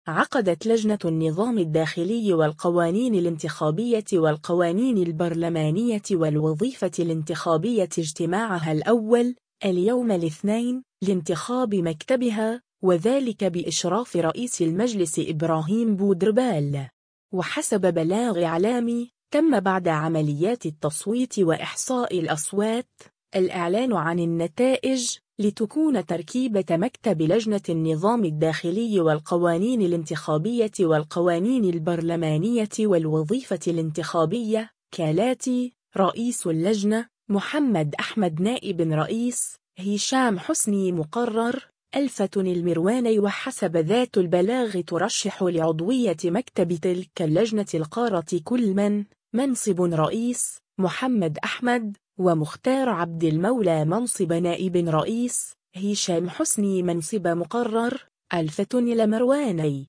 عقدت لجنة النظام الداخلي والقوانين الانتخابية والقوانين البرلمانية والوظيفة الانتخابية اجتماعها الأول اليوم الاثنين لانتخاب مكتبها، وذلك بإشراف رئيس المجلس إبراهيم بودربال. وحسب بلاغ إعلامي، تم بعد عمليات التصويت وإحصاء الأصوات الإعلان عن النتائج لتكون تركيبة مكتب لجنة النظام الداخلي والقوانين الانتخابية والقوانين البرلمانية والوظيفة الانتخابية كالاتي: رئيس اللجنة محمد أحمد، نائب رئيس هشام حسني، مقرر الفتن المرواني. وحسب ذات البلاغ ترشح لعضوية مكتب تلك اللجنة القارة كل من منصب رئيس محمد أحمد، ومختار عبد المولى منصب نائب رئيس، هشام حسني منصب مقرر الفتن المرواني.